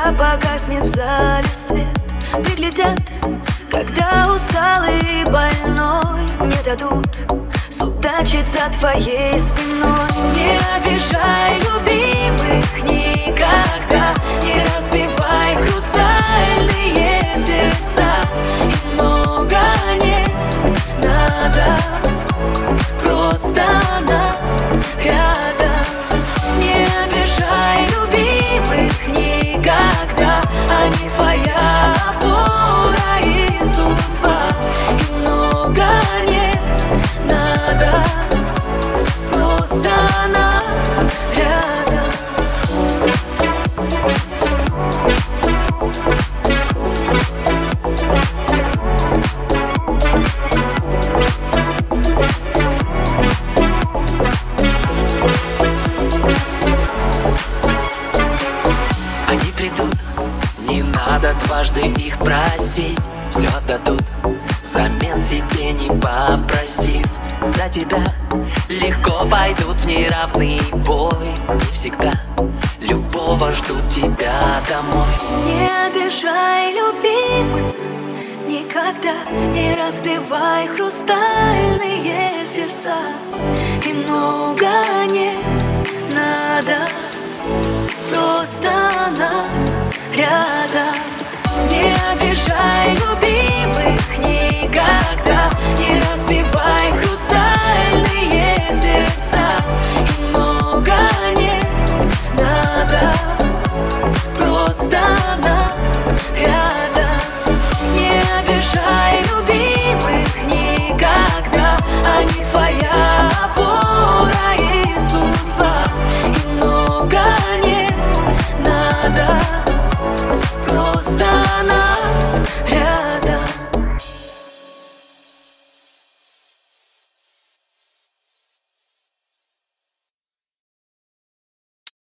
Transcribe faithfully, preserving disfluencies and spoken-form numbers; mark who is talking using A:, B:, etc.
A: Когда погаснет в зале свет, приглядят, когда усталый и больной не дадут судачить за твоей спиной. Не обижай любимых никогда, не разбивай хрустальные сердца. И много не надо, просто нас рядом. Не обижай любимых никогда, они твоя опора и судьба. И много не надо, просто нас рядом.
B: Они придут, не надо дважды их просить, все отдадут, взамен себе не попросив. За тебя легко пойдут в неравный бой. Не всегда любого ждут тебя домой.
A: Не обижай любимых никогда, не разбивай хрустальные сердца. И много не надо, просто нас рядом.